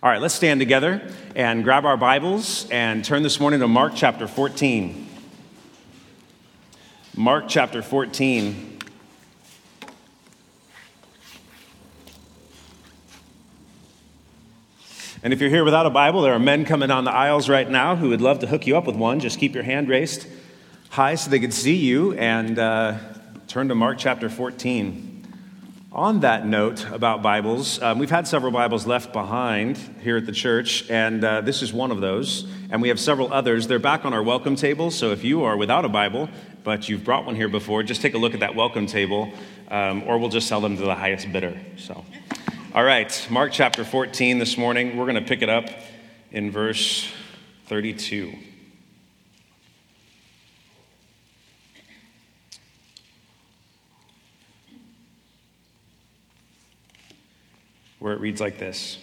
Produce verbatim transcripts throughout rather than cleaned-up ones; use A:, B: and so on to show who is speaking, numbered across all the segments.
A: All right, let's stand together and grab our Bibles and turn this morning to Mark chapter fourteen. Mark chapter fourteen. And if you're here without a Bible, there are men coming down the aisles right now who would love to hook you up with one. Just keep your hand raised high so they can see you, and uh, turn to Mark chapter fourteen. On that note about Bibles, um, we've had several Bibles left behind here at the church, and uh, this is one of those. And we have several others. They're back on our welcome table, so if you are without a Bible, but you've brought one here before, just take a look at that welcome table, um, or we'll just sell them to the highest bidder. So, all right, Mark chapter fourteen this morning. We're going to pick it up in verse thirty-two. Where it reads like this.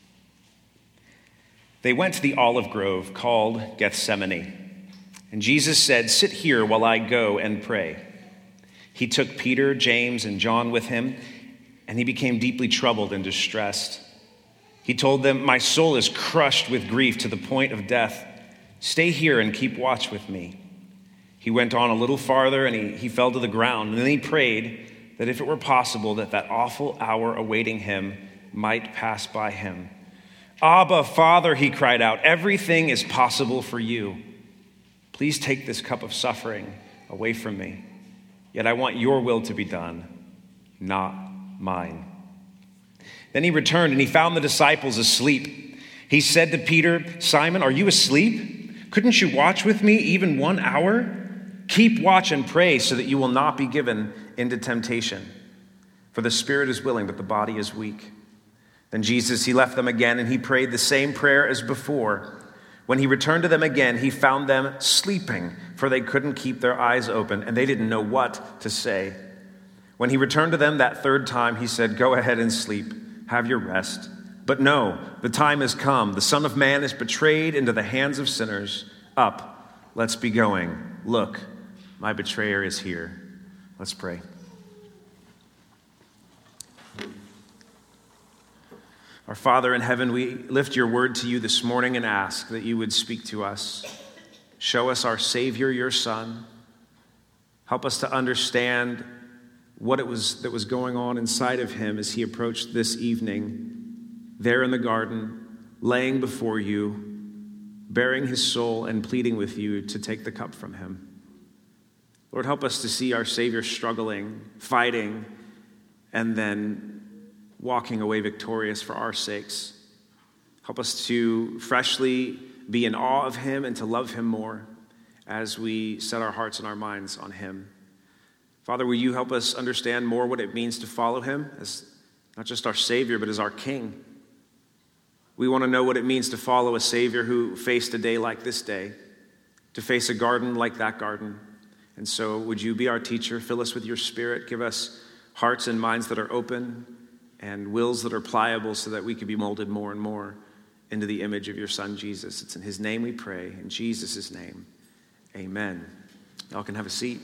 A: They went to the olive grove called Gethsemane, and Jesus said, "Sit here while I go and pray." He took Peter, James, and John with him, and he became deeply troubled and distressed. He told them, "My soul is crushed with grief to the point of death. Stay here and keep watch with me." He went on a little farther, and he, he fell to the ground, and then he prayed that if it were possible that that awful hour awaiting him might pass by him. "Abba, Father," he cried out, "everything is possible for you. Please take this cup of suffering away from me. Yet I want your will to be done, not mine." Then he returned and he found the disciples asleep. He said to Peter, "Simon, are you asleep? Couldn't you watch with me even one hour? Keep watch and pray so that you will not be given into temptation. For the spirit is willing, but the body is weak." Then Jesus, he left them again, and he prayed the same prayer as before. When he returned to them again, he found them sleeping, for they couldn't keep their eyes open, and they didn't know what to say. When he returned to them that third time, he said, "Go ahead and sleep. Have your rest." But no, the time has come. The Son of Man is betrayed into the hands of sinners. Up, let's be going. Look, my betrayer is here. Let's pray. Our Father in heaven, we lift your word to you this morning and ask that you would speak to us. Show us our Savior, your Son. Help us to understand what it was that was going on inside of him as he approached this evening, there in the garden, laying before you, bearing his soul and pleading with you to take the cup from him. Lord, help us to see our Savior struggling, fighting, and then walking away victorious for our sakes. Help us to freshly be in awe of him and to love him more as we set our hearts and our minds on him. Father, will you help us understand more what it means to follow him as not just our Savior, but as our King? We want to know what it means to follow a Savior who faced a day like this day, to face a garden like that garden. And so would you be our teacher, fill us with your Spirit, give us hearts and minds that are open and wills that are pliable so that we could be molded more and more into the image of your Son, Jesus. It's in his name we pray, in Jesus' name, amen. Y'all can have a seat.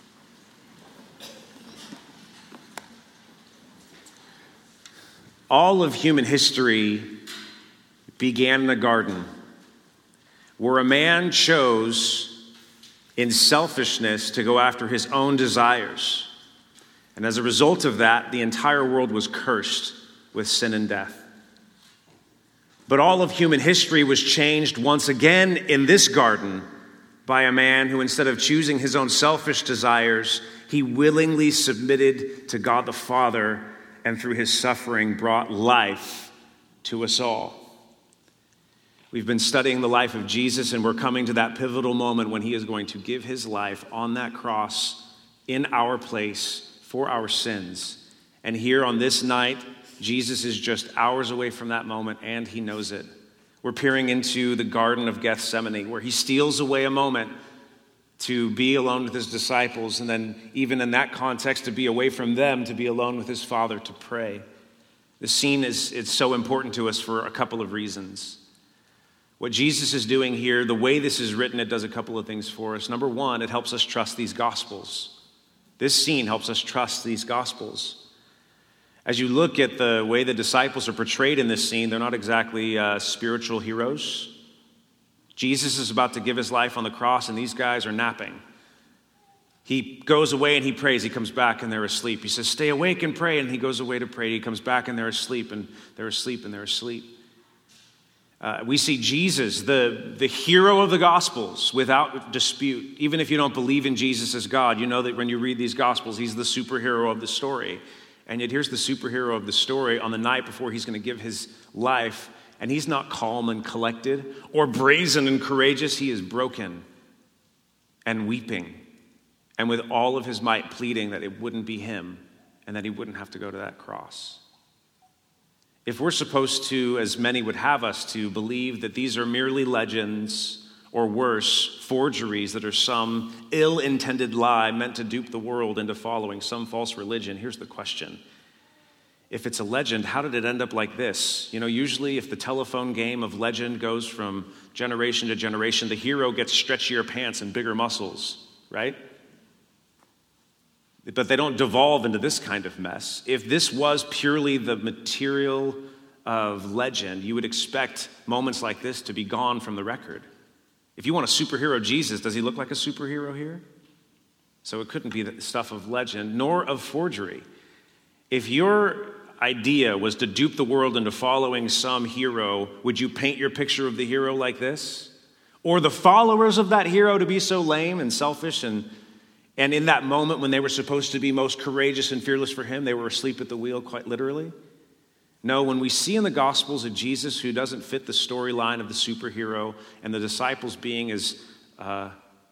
A: All of human history began in a garden where a man chose in selfishness to go after his own desires. And as a result of that, the entire world was cursed with sin and death. But all of human history was changed once again in this garden by a man who, instead of choosing his own selfish desires, he willingly submitted to God the Father, and through his suffering brought life to us all. We've been studying the life of Jesus, and we're coming to that pivotal moment when he is going to give his life on that cross in our place for our sins. And here on this night, Jesus is just hours away from that moment, and he knows it. We're peering into the Garden of Gethsemane, where he steals away a moment to be alone with his disciples, and then even in that context, to be away from them, to be alone with his Father to pray. The scene is it's so important to us for a couple of reasons. What Jesus is doing here, the way this is written, it does a couple of things for us. Number one, it helps us trust these Gospels. This scene helps us trust these Gospels. As you look at the way the disciples are portrayed in this scene, they're not exactly uh, spiritual heroes. Jesus is about to give his life on the cross, and these guys are napping. He goes away and he prays. He comes back and they're asleep. He says, stay awake and pray. And he goes away to pray. He comes back and they're asleep and they're asleep and they're asleep. Uh, we see Jesus, the, the hero of the Gospels, without dispute. Even if you don't believe in Jesus as God, you know that when you read these Gospels, he's the superhero of the story. And yet here's the superhero of the story on the night before he's going to give his life. And he's not calm and collected or brazen and courageous. He is broken and weeping. And with all of his might pleading that it wouldn't be him and that he wouldn't have to go to that cross. If we're supposed to, as many would have us to, believe that these are merely legends or worse, forgeries that are some ill-intended lie meant to dupe the world into following some false religion, here's the question. If it's a legend, how did it end up like this? You know, usually if the telephone game of legend goes from generation to generation, the hero gets stretchier pants and bigger muscles, right? But they don't devolve into this kind of mess. If this was purely the material of legend, you would expect moments like this to be gone from the record. If you want a superhero Jesus, does he look like a superhero here? So it couldn't be the stuff of legend, nor of forgery. If your idea was to dupe the world into following some hero, would you paint your picture of the hero like this? Or the followers of that hero to be so lame and selfish and And in that moment when they were supposed to be most courageous and fearless for him, they were asleep at the wheel, quite literally? No, when we see in the Gospels a Jesus who doesn't fit the storyline of the superhero and the disciples being as uh,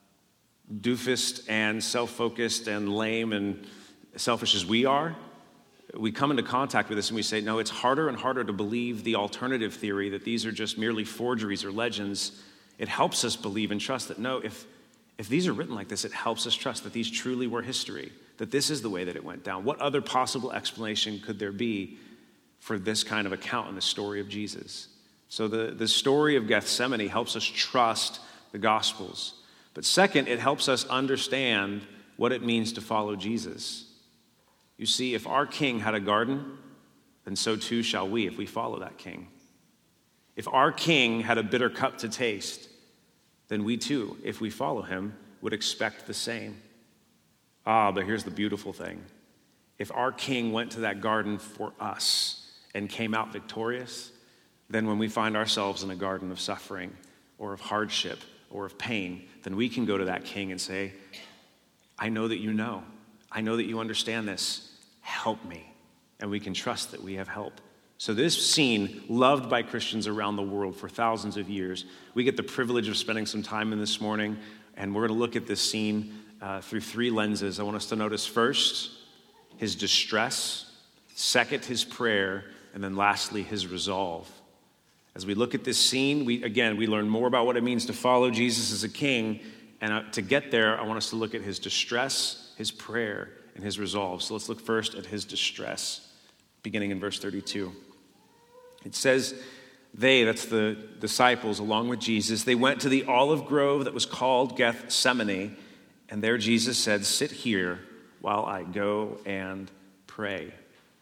A: doofus and self-focused and lame and selfish as we are, we come into contact with this and we say, no, it's harder and harder to believe the alternative theory that these are just merely forgeries or legends. It helps us believe and trust that, no, if If these are written like this, it helps us trust that these truly were history, that this is the way that it went down. What other possible explanation could there be for this kind of account in the story of Jesus? So the, the story of Gethsemane helps us trust the Gospels. But second, it helps us understand what it means to follow Jesus. You see, if our king had a garden, then so too shall we if we follow that king. If our king had a bitter cup to taste, then we too, if we follow him, would expect the same. Ah, but here's the beautiful thing. If our king went to that garden for us and came out victorious, then when we find ourselves in a garden of suffering or of hardship or of pain, then we can go to that king and say, I know that you know. I know that you understand this. Help me. And we can trust that we have help. So this scene, loved by Christians around the world for thousands of years, we get the privilege of spending some time in this morning, and we're going to look at this scene uh, through three lenses. I want us to notice first, his distress, second, his prayer, and then lastly, his resolve. As we look at this scene, we again, we learn more about what it means to follow Jesus as a king, and uh, to get there, I want us to look at his distress, his prayer, and his resolve. So let's look first at his distress, beginning in verse thirty-two. It says, they, that's the disciples along with Jesus, they went to the olive grove that was called Gethsemane, and there Jesus said, sit here while I go and pray.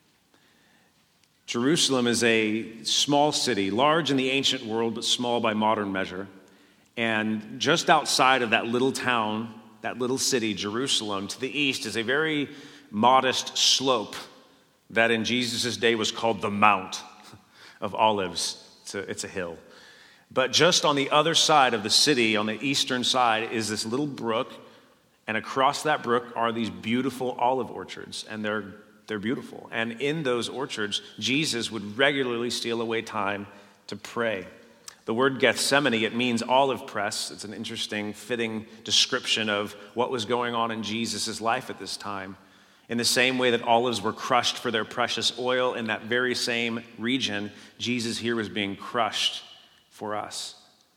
A: Jerusalem is a small city, large in the ancient world, but small by modern measure. And just outside of that little town, that little city, Jerusalem, to the east is a very modest slope that in Jesus' day was called the Mount of Olives. It's a, it's a hill. But just on the other side of the city, on the eastern side, is this little brook, and across that brook are these beautiful olive orchards, and they're they're beautiful. And in those orchards, Jesus would regularly steal away time to pray. The word Gethsemane, it means olive press. It's an interesting, fitting description of what was going on in Jesus' life at this time. In the same way that olives were crushed for their precious oil, in that very same region, Jesus here was being crushed for us.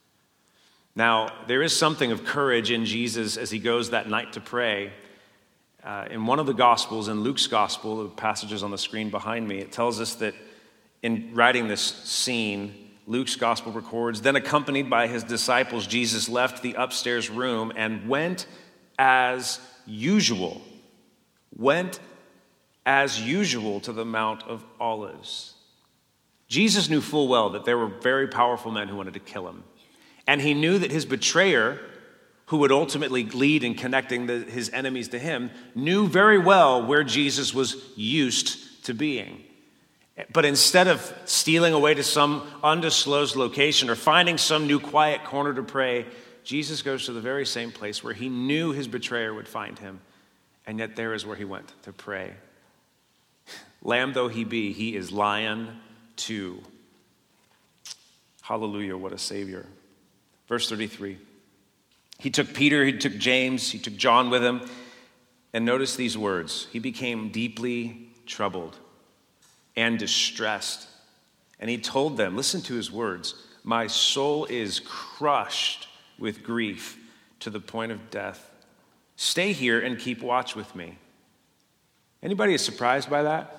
A: Now, there is something of courage in Jesus as he goes that night to pray. Uh, in one of the Gospels, in Luke's Gospel, the passages on the screen behind me, it tells us that in writing this scene, Luke's Gospel records, then accompanied by his disciples, Jesus left the upstairs room and went as usual. Went as usual to the Mount of Olives. Jesus knew full well that there were very powerful men who wanted to kill him. And he knew that his betrayer, who would ultimately lead in connecting the, his enemies to him, knew very well where Jesus was used to being. But instead of stealing away to some undisclosed location or finding some new quiet corner to pray, Jesus goes to the very same place where he knew his betrayer would find him. And yet there is where he went to pray. Lamb though he be, he is lion too. Hallelujah, what a Savior. Verse thirty-three. He took Peter, he took James, he took John with him. And notice these words. He became deeply troubled and distressed. And he told them, listen to his words, my soul is crushed with grief to the point of death. Stay here and keep watch with me. Anybody is surprised by that?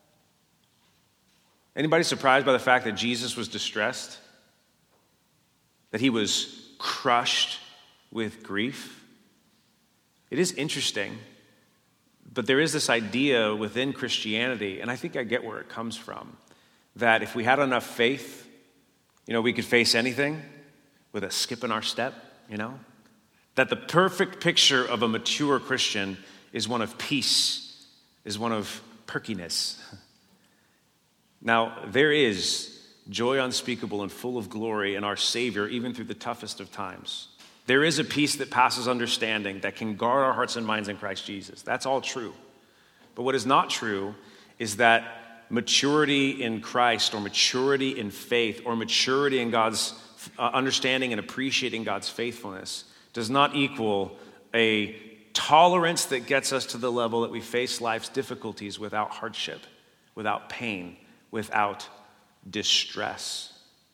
A: Anybody surprised by the fact that Jesus was distressed? That he was crushed with grief? It is interesting, but there is this idea within Christianity, and I think I get where it comes from, that if we had enough faith, you know, we could face anything with a skip in our step, you know? That the perfect picture of a mature Christian is one of peace, is one of perkiness. Now, there is joy unspeakable and full of glory in our Savior, even through the toughest of times. There is a peace that passes understanding that can guard our hearts and minds in Christ Jesus. That's all true. But what is not true is that maturity in Christ or maturity in faith or maturity in God's uh, understanding and appreciating God's faithfulness does not equal a tolerance that gets us to the level that we face life's difficulties without hardship, without pain, without distress.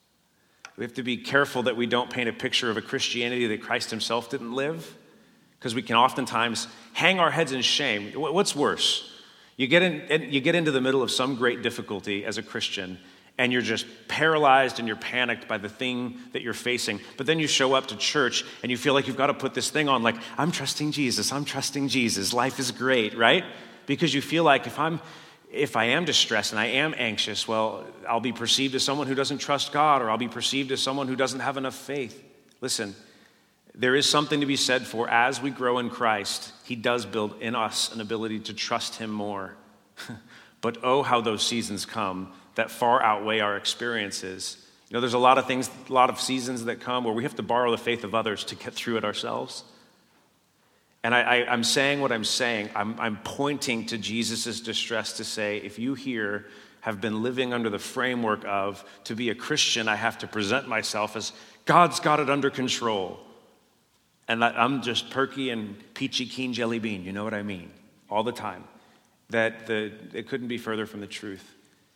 A: We have to be careful that we don't paint a picture of a Christianity that Christ himself didn't live, because we can oftentimes hang our heads in shame. What's worse? You get in, you get into the middle of some great difficulty as a Christian, and you're just paralyzed and you're panicked by the thing that you're facing. But then you show up to church and you feel like you've got to put this thing on, like, I'm trusting Jesus, I'm trusting Jesus, life is great, right? Because you feel like if I'm If I am distressed and I am anxious, well, I'll be perceived as someone who doesn't trust God, or I'll be perceived as someone who doesn't have enough faith. Listen, there is something to be said for as we grow in Christ, he does build in us an ability to trust him more. But oh, how those seasons come that far outweigh our experiences. You know, there's a lot of things, a lot of seasons that come where we have to borrow the faith of others to get through it ourselves. And I, I, I'm saying what I'm saying. I'm, I'm pointing to Jesus' distress to say, if you here have been living under the framework of, to be a Christian, I have to present myself as God's got it under control. And that I'm just perky and peachy keen jelly bean, you know what I mean? All the time. That the, it couldn't be further from the truth.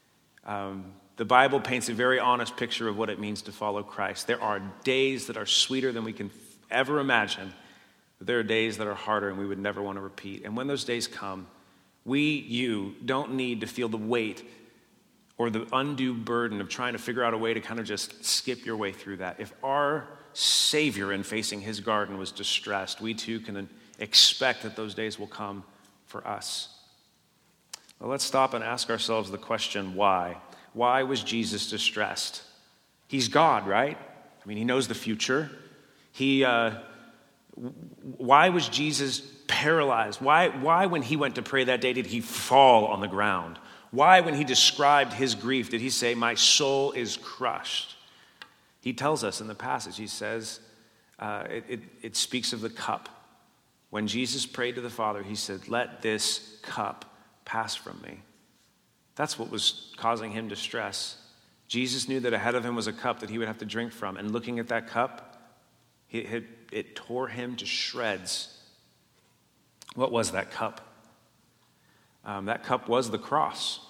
A: Um, the Bible paints a very honest picture of what it means to follow Christ. There are days that are sweeter than we can ever imagine. But there are days that are harder and we would never want to repeat. And when those days come, we, you, don't need to feel the weight or the undue burden of trying to figure out a way to kind of just skip your way through that. If our Savior in facing his garden was distressed, we too can expect that those days will come for us. Well, let's stop and ask ourselves the question, why? Why was Jesus distressed? He's God, right? I mean, he knows the future. He... Uh, Why was Jesus paralyzed? Why, why, when he went to pray that day, did he fall on the ground? Why, when he described his grief, did he say, my soul is crushed? He tells us in the passage, he says, uh, it, it, it speaks of the cup. When Jesus prayed to the Father, he said, let this cup pass from me. That's what was causing him distress. Jesus knew that ahead of him was a cup that he would have to drink from. And looking at that cup, It, it, it tore him to shreds. What was that cup? Um, that cup was the cross.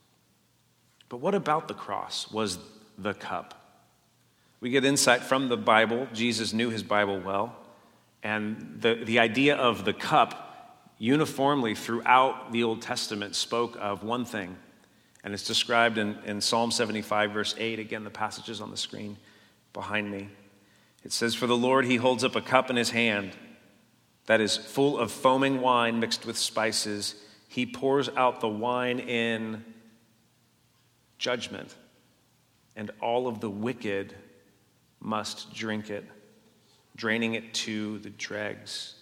A: But what about the cross was the cup? We get insight from the Bible. Jesus knew his Bible well. And the, the idea of the cup uniformly throughout the Old Testament spoke of one thing. And it's described in, in Psalm seventy-five, verse eight. Again, the passage is on the screen behind me. It says, for the Lord, he holds up a cup in his hand that is full of foaming wine mixed with spices. He pours out the wine in judgment, and all of the wicked must drink it, draining it to the dregs.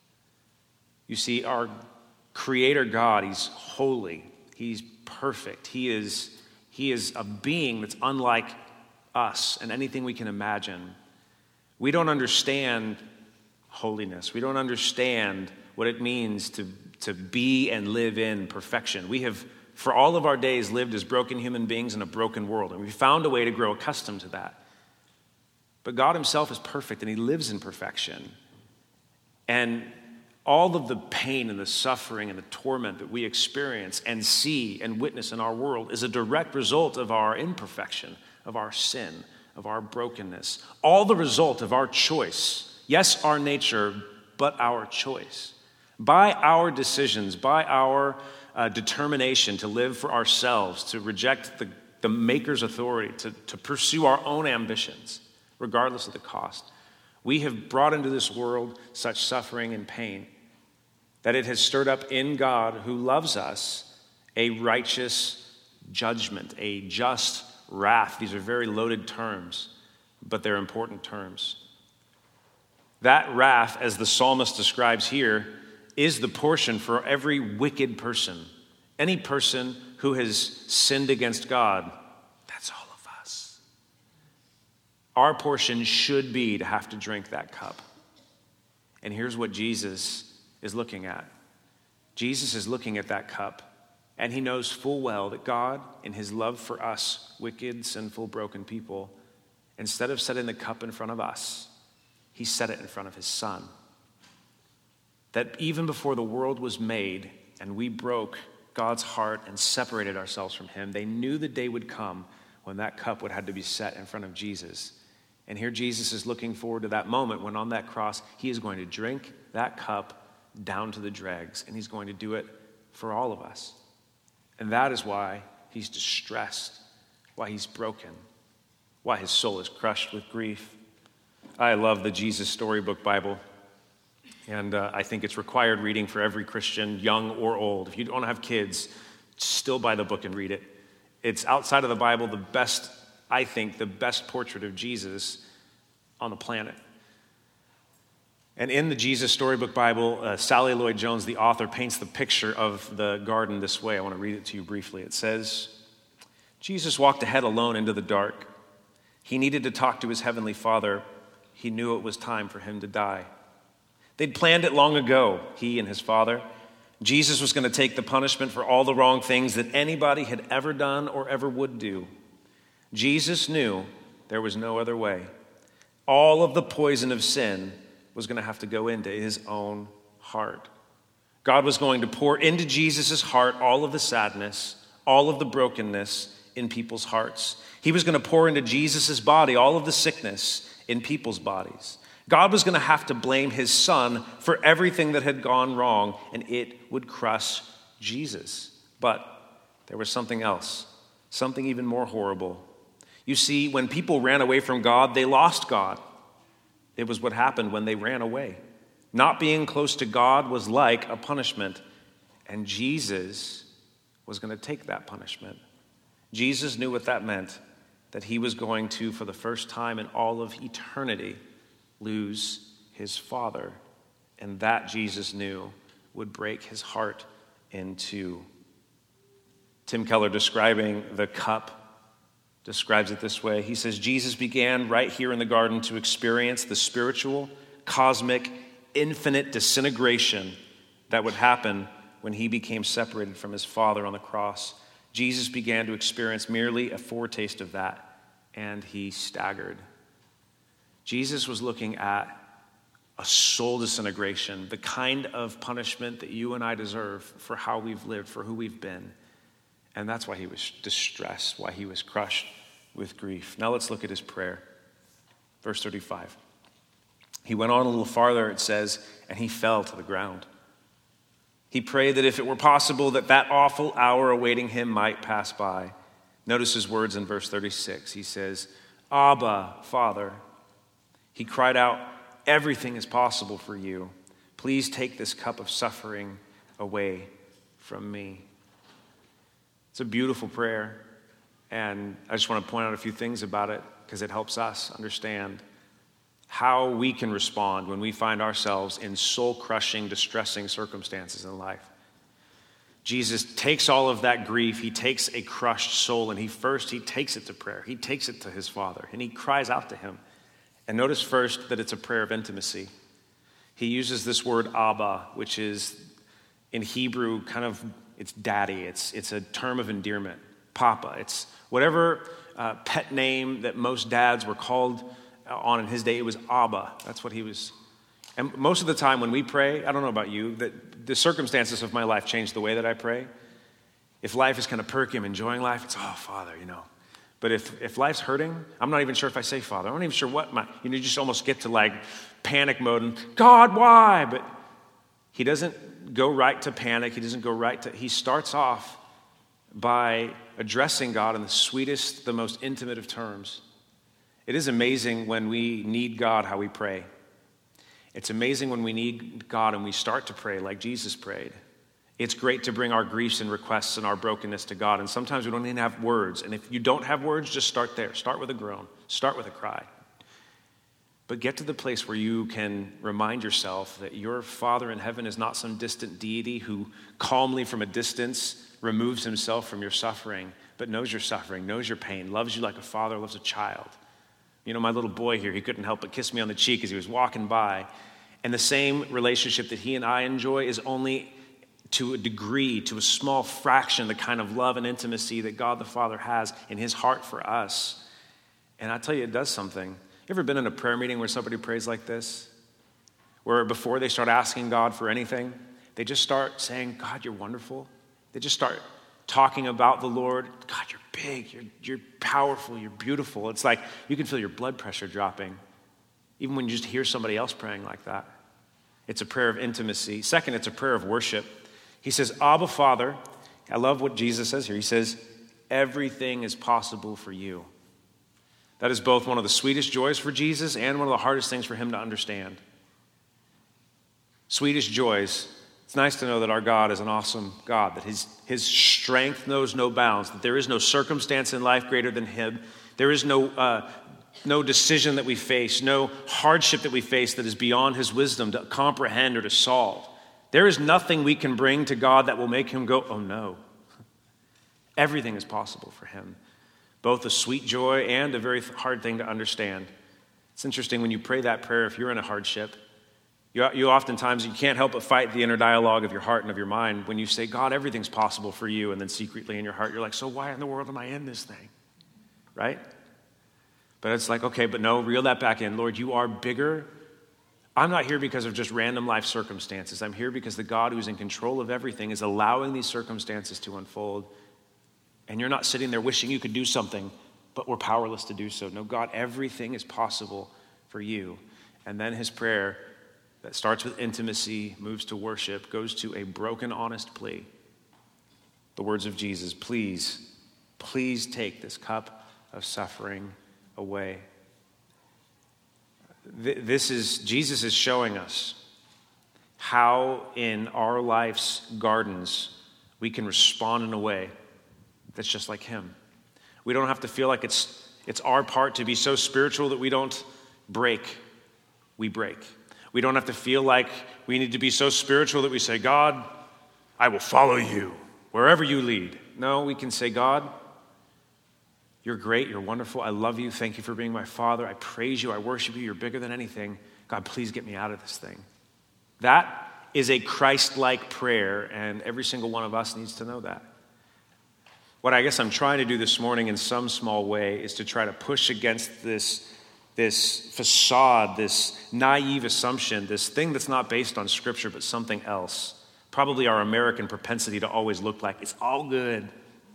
A: You see, our Creator God, he's holy, he's perfect, he is, he is a being that's unlike us and anything we can imagine. We don't understand holiness. We don't understand what it means to, to be and live in perfection. We have, for all of our days, lived as broken human beings in a broken world, and we found a way to grow accustomed to that. But God himself is perfect, and he lives in perfection. And all of the pain and the suffering and the torment that we experience and see and witness in our world is a direct result of our imperfection, of our sin, of our brokenness. All the result of our choice. Yes, our nature, but our choice. By our decisions, by our uh, determination to live for ourselves, to reject the, the Maker's authority, to, to pursue our own ambitions, regardless of the cost, we have brought into this world such suffering and pain that it has stirred up in God, who loves us, a righteous judgment, a just wrath. These are very loaded terms, but they're important terms. That wrath, as the psalmist describes here, is the portion for every wicked person. Any person who has sinned against God, that's all of us. Our portion should be to have to drink that cup. And here's what Jesus is looking at. Jesus is looking at that cup, and he knows full well that God, in his love for us, wicked, sinful, broken people, instead of setting the cup in front of us, he set it in front of his Son. That even before the world was made and we broke God's heart and separated ourselves from him, they knew the day would come when that cup would have to be set in front of Jesus. And here Jesus is looking forward to that moment when on that cross, he is going to drink that cup down to the dregs, and he's going to do it for all of us. And that is why he's distressed, why he's broken, why his soul is crushed with grief. I love the Jesus Storybook Bible, and uh, I think it's required reading for every Christian, young or old. If you don't have kids, still buy the book and read it. It's outside of the Bible the best, I think, the best portrait of Jesus on the planet. And in the Jesus Storybook Bible, uh, Sally Lloyd Jones, the author, paints the picture of the garden this way. I want to read it to you briefly. It says, Jesus walked ahead alone into the dark. He needed to talk to his heavenly Father. He knew it was time for him to die. They'd planned it long ago, he and his Father. Jesus was going to take the punishment for all the wrong things that anybody had ever done or ever would do. Jesus knew there was no other way. All of the poison of sin was going to have to go into his own heart. God was going to pour into Jesus' heart all of the sadness, all of the brokenness in people's hearts. He was going to pour into Jesus' body all of the sickness in people's bodies. God was going to have to blame his Son for everything that had gone wrong, and it would crush Jesus. But there was something else, something even more horrible. You see, when people ran away from God, they lost God. It was what happened when they ran away. Not being close to God was like a punishment, and Jesus was going to take that punishment. Jesus knew what that meant, that he was going to, for the first time in all of eternity, lose his Father. And that, Jesus knew, would break his heart in two. Tim Keller, describing the cup, describes it this way. He says, Jesus began right here in the garden to experience the spiritual, cosmic, infinite disintegration that would happen when he became separated from his Father on the cross. Jesus began to experience merely a foretaste of that, and he staggered. Jesus was looking at a soul disintegration, the kind of punishment that you and I deserve for how we've lived, for who we've been. And that's why he was distressed, why he was crushed with grief. Now let's look at his prayer. Verse thirty-five. He went on a little farther, it says, and he fell to the ground. He prayed that if it were possible that that awful hour awaiting him might pass by. Notice his words in verse thirty-six. He says, Abba, Father. He cried out, everything is possible for you. Please take this cup of suffering away
B: from me. It's a beautiful prayer, and I just want to point out a few things about it because it helps us understand how we can respond when we find ourselves in soul-crushing, distressing circumstances in life. Jesus takes all of that grief, he takes a crushed soul, and he first, he takes it to prayer. He takes it to his Father, and he cries out to him. And notice first that it's a prayer of intimacy. He uses this word Abba, which is in Hebrew kind of, it's daddy. It's, it's a term of endearment. Papa. It's whatever uh, pet name that most dads were called on in his day. It was Abba. That's what he was. And most of the time when we pray, I don't know about you, that the circumstances of my life change the way that I pray. If life is kind of perky, I'm enjoying life, it's, oh, Father, you know. But if, if life's hurting, I'm not even sure if I say Father. I'm not even sure what my, you know, you just almost get to like panic mode and, God, why? But he doesn't go right to panic. He doesn't go right to, he starts off by addressing God in the sweetest, the most intimate of terms. It is amazing when we need God how we pray. It's amazing when we need God and we start to pray like Jesus prayed. It's great to bring our griefs and requests and our brokenness to God. And sometimes we don't even have words. And if you don't have words, just start there. Start with a groan. Start with a cry. But get to the place where you can remind yourself that your Father in heaven is not some distant deity who calmly from a distance removes himself from your suffering, but knows your suffering, knows your pain, loves you like a father loves a child. You know, my little boy here, he couldn't help but kiss me on the cheek as he was walking by. And the same relationship that he and I enjoy is only to a degree, to a small fraction, the kind of love and intimacy that God the Father has in his heart for us. And I tell you, it does something. You ever been in a prayer meeting where somebody prays like this? Where before they start asking God for anything, they just start saying, God, you're wonderful. They just start talking about the Lord. God, you're big, you're, you're powerful, you're beautiful. It's like you can feel your blood pressure dropping, even when you just hear somebody else praying like that. It's a prayer of intimacy. Second, it's a prayer of worship. He says, Abba, Father. I love what Jesus says here. He says, everything is possible for you. That is both one of the sweetest joys for Jesus and one of the hardest things for him to understand. Sweetest joys. It's nice to know that our God is an awesome God, that his, his strength knows no bounds, that there is no circumstance in life greater than him. There is no, uh, no decision that we face, no hardship that we face that is beyond his wisdom to comprehend or to solve. There is nothing we can bring to God that will make him go, oh no. Everything is possible for him. Both a sweet joy and a very hard thing to understand. It's interesting when you pray that prayer, if you're in a hardship, you, you oftentimes, you can't help but fight the inner dialogue of your heart and of your mind when you say, God, everything's possible for you. And then secretly in your heart, you're like, so why in the world am I in this thing? Right? But it's like, okay, but no, reel that back in. Lord, you are bigger. I'm not here because of just random life circumstances. I'm here because the God who's in control of everything is allowing these circumstances to unfold. And you're not sitting there wishing you could do something, but we're powerless to do so. No, God, everything is possible for you. And then his prayer that starts with intimacy, moves to worship, goes to a broken, honest plea. The words of Jesus, please, please take this cup of suffering away. This is, Jesus is showing us how in our life's gardens we can respond in a way that's just like him. We don't have to feel like it's, it's our part to be so spiritual that we don't break. We break. We don't have to feel like we need to be so spiritual that we say, God, I will follow you wherever you lead. No, we can say, God, you're great, you're wonderful, I love you, thank you for being my Father, I praise you, I worship you, you're bigger than anything. God, please get me out of this thing. That is a Christ-like prayer, and every single one of us needs to know that. What I guess I'm trying to do this morning in some small way is to try to push against this, this facade, this naive assumption, this thing that's not based on Scripture but something else. Probably our American propensity to always look like it's all good.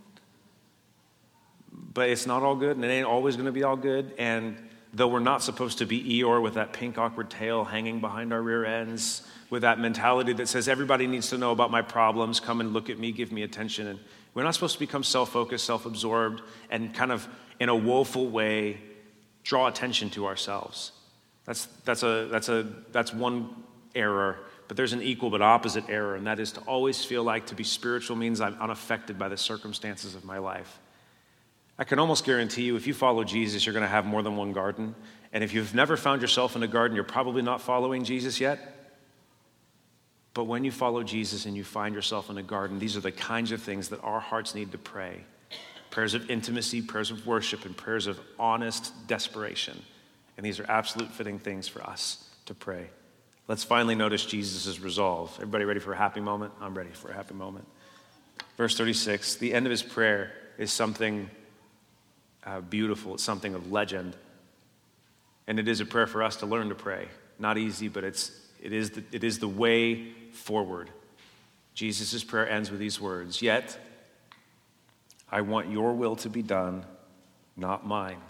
B: But it's not all good, and it ain't always going to be all good. And though we're not supposed to be Eeyore with that pink awkward tail hanging behind our rear ends, with that mentality that says everybody needs to know about my problems, come and look at me, give me attention. And we're not supposed to become self-focused, self-absorbed, and kind of in a woeful way draw attention to ourselves. That's that's a that's a that's one error. But there's an equal but opposite error, and that is to always feel like to be spiritual means I'm unaffected by the circumstances of my life. I can almost guarantee you, if you follow Jesus, you're going to have more than one garden. And if you've never found yourself in a garden, you're probably not following Jesus yet. But when you follow Jesus and you find yourself in a garden, these are the kinds of things that our hearts need to pray. Prayers of intimacy, prayers of worship, and prayers of honest desperation. And these are absolute fitting things for us to pray. Let's finally notice Jesus' resolve. Everybody ready for a happy moment? I'm ready for a happy moment. Verse thirty-six, the end of his prayer is something uh, beautiful. It's something of legend. And it is a prayer for us to learn to pray. Not easy, but it's, it, is the, it is the way forward. Jesus' prayer ends with these words, "Yet I want your will to be done, not mine."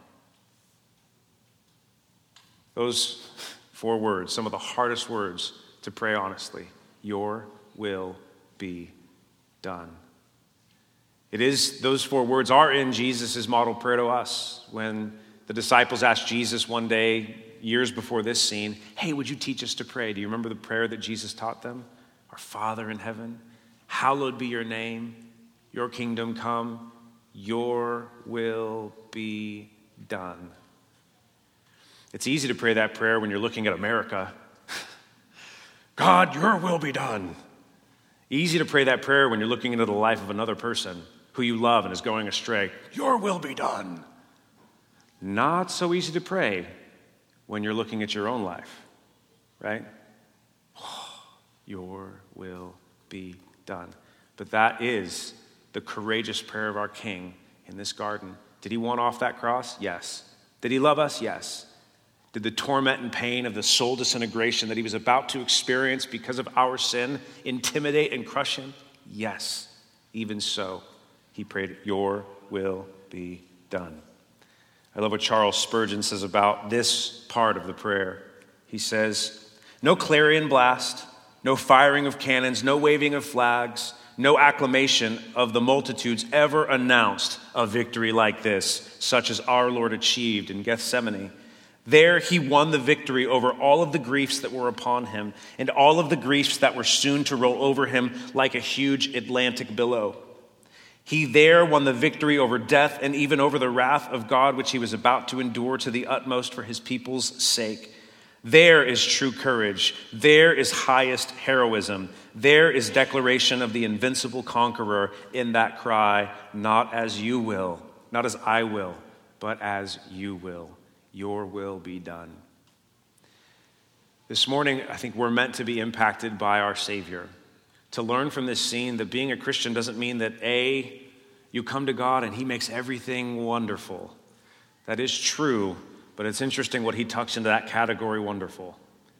B: Those four words, some of the hardest words to pray honestly. Your will be done. It is, those four words are in Jesus' model prayer to us. When the disciples asked Jesus one day, years before this scene, "Hey, would you teach us to pray?" Do you remember the prayer that Jesus taught them? "Our Father in heaven, hallowed be your name, your kingdom come, your will be done." It's easy to pray that prayer when you're looking at America. "God, your will be done." Easy to pray that prayer when you're looking into the life of another person who you love and is going astray. "Your will be done." Not so easy to pray when you're looking at your own life, right? Your will be done. But that is the courageous prayer of our King in this garden. Did he want off that cross? Yes. Did he love us? Yes. Did the torment and pain of the soul disintegration that he was about to experience because of our sin intimidate and crush him? Yes. Even so, he prayed, "Your will be done." I love what Charles Spurgeon says about this part of the prayer. He says, "No clarion blast, no firing of cannons, no waving of flags, no acclamation of the multitudes ever announced a victory like this, such as our Lord achieved in Gethsemane. There he won the victory over all of the griefs that were upon him and all of the griefs that were soon to roll over him like a huge Atlantic billow. He there won the victory over death and even over the wrath of God, which he was about to endure to the utmost for his people's sake. There is true courage. There is highest heroism. There is declaration of the invincible conqueror in that cry, 'Not as you will, not as I will, but as you will. Your will be done.'" This morning, I think we're meant to be impacted by our Savior. To learn from this scene that being a Christian doesn't mean that, A, you come to God and he makes everything wonderful. That is true, but it's interesting what he tucks into that category, wonderful.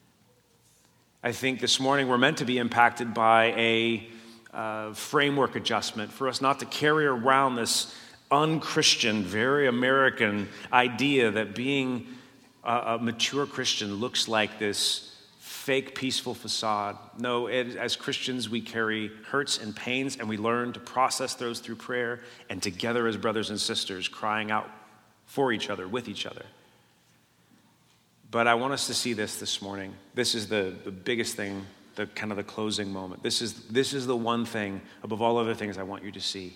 B: I think this morning we're meant to be impacted by a uh, framework adjustment for us not to carry around this unchristian, very American idea that being a, a mature Christian looks like this fake, peaceful facade. No, it, as Christians, we carry hurts and pains, and we learn to process those through prayer, and together as brothers and sisters, crying out for each other, with each other. But I want us to see this this morning. This is the, the biggest thing, the kind of the closing moment. This is, this is the one thing, above all other things, I want you to see.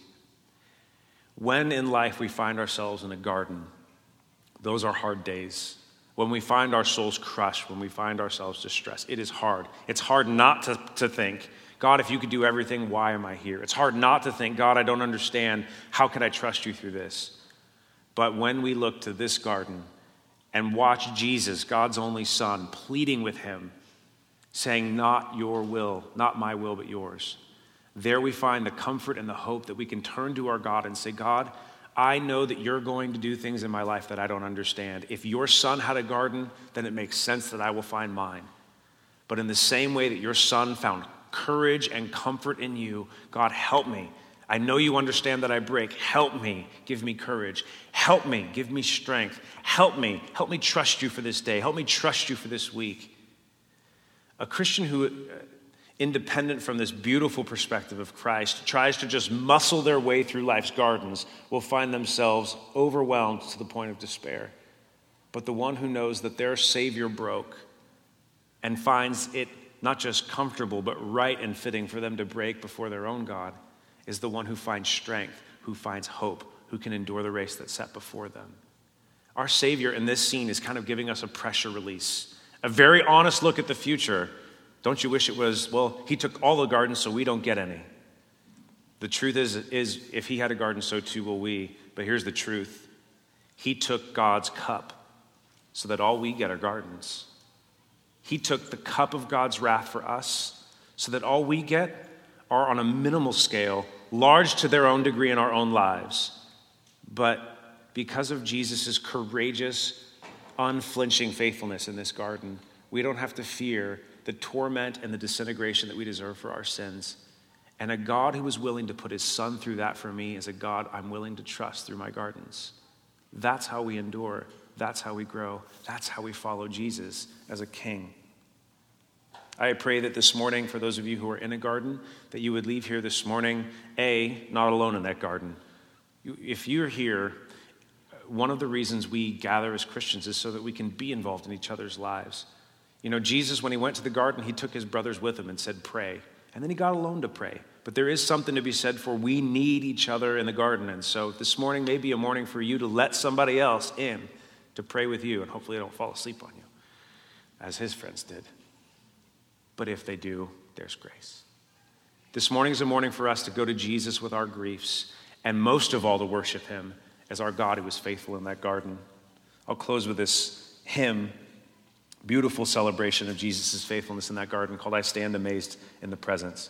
B: When in life we find ourselves in a garden, those are hard days. When we find our souls crushed, when we find ourselves distressed, it is hard. It's hard not to, to think, "God, if you could do everything, why am I here?" It's hard not to think, "God, I don't understand. How can I trust you through this?" But when we look to this garden and watch Jesus, God's only Son, pleading with him, saying, "Not your will, not my will, but yours," there we find the comfort and the hope that we can turn to our God and say, "God, I know that you're going to do things in my life that I don't understand. If your Son had a garden, then it makes sense that I will find mine. But in the same way that your Son found courage and comfort in you, God, help me. I know you understand that I break. Help me. Give me courage. Help me. Give me strength. Help me. Help me trust you for this day. Help me trust you for this week." A Christian who, independent from this beautiful perspective of Christ, tries to just muscle their way through life's gardens will find themselves overwhelmed to the point of despair. But the one who knows that their Savior broke and finds it not just comfortable, but right and fitting for them to break before their own God, is the one who finds strength, who finds hope, who can endure the race that's set before them. Our Savior in this scene is kind of giving us a pressure release, a very honest look at the future. Don't you wish it was, well, he took all the gardens so we don't get any. The truth is, is if he had a garden, so too will we. But here's the truth. He took God's cup so that all we get are gardens. He took the cup of God's wrath for us so that all we get are on a minimal scale, large to their own degree in our own lives. But because of Jesus' courageous, unflinching faithfulness in this garden, we don't have to fear the torment and the disintegration that we deserve for our sins. And a God who was willing to put his son through that for me is a God I'm willing to trust through my gardens. That's how we endure. That's how we grow. That's how we follow Jesus as a king. I pray that this morning, for those of you who are in a garden, that you would leave here this morning, A, not alone in that garden. If you're here, one of the reasons we gather as Christians is so that we can be involved in each other's lives. You know, Jesus, when he went to the garden, he took his brothers with him and said, pray. And then he got alone to pray. But there is something to be said for we need each other in the garden. And so this morning may be a morning for you to let somebody else in to pray with you, and hopefully they don't fall asleep on you, as his friends did. But if they do, there's grace. This morning is a morning for us to go to Jesus with our griefs, and most of all to worship him as our God who was faithful in that garden. I'll close with this hymn, beautiful celebration of Jesus' faithfulness in that garden, called I Stand Amazed in the Presence.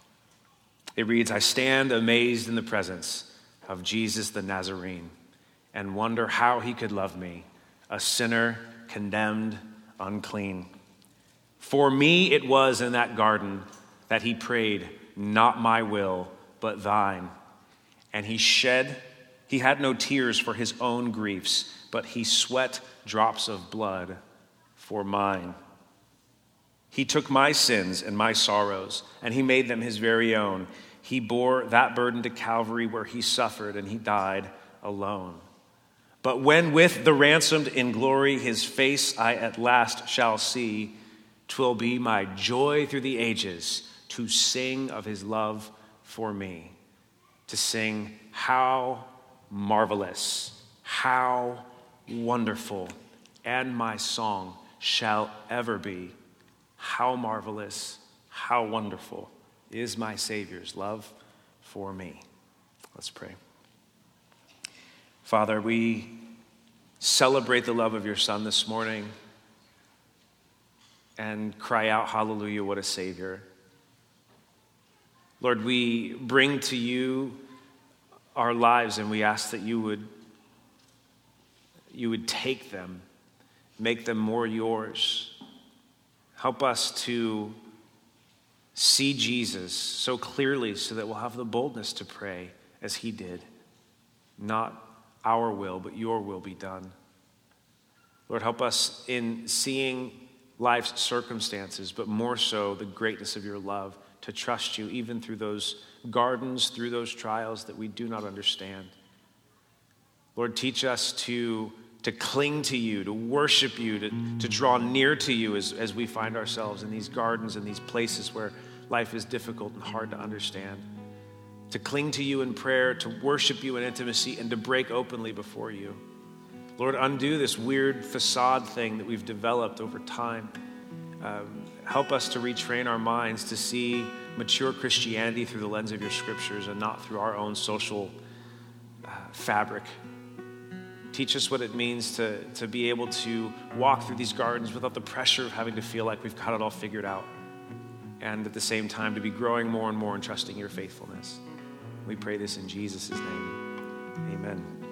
B: It reads, I stand amazed in the presence of Jesus the Nazarene, and wonder how he could love me, a sinner, condemned, unclean. For me it was in that garden that he prayed, not my will, but thine. And he shed, he had no tears for his own griefs, but he sweat drops of blood for mine. He took my sins and my sorrows, and he made them his very own. He bore that burden to Calvary where he suffered, and he died alone. But when with the ransomed in glory his face I at last shall see, 'twill be my joy through the ages to sing of his love for me. To sing how marvelous, how wonderful, and my song shall ever be. How marvelous, how wonderful is my Savior's love for me. Let's pray. Father, we celebrate the love of your Son this morning and cry out, hallelujah, what a Savior. Lord, we bring to you our lives and we ask that you would, you would take them, make them more yours. Help us to see Jesus so clearly so that we'll have the boldness to pray as he did. Not our will, but your will be done. Lord, help us in seeing life's circumstances, but more so the greatness of your love, to trust you even through those gardens, through those trials that we do not understand. Lord, teach us to, to cling to you, to worship you, to, to draw near to you as, as we find ourselves in these gardens and these places where life is difficult and hard to understand. To cling to you in prayer, to worship you in intimacy, and to break openly before you. Lord, undo this weird facade thing that we've developed over time. Um, help us to retrain our minds to see mature Christianity through the lens of your scriptures and not through our own social uh, fabric. Teach us what it means to, to be able to walk through these gardens without the pressure of having to feel like we've got it all figured out. And at the same time, to be growing more and more and trusting your faithfulness. We pray this in Jesus' name. Amen.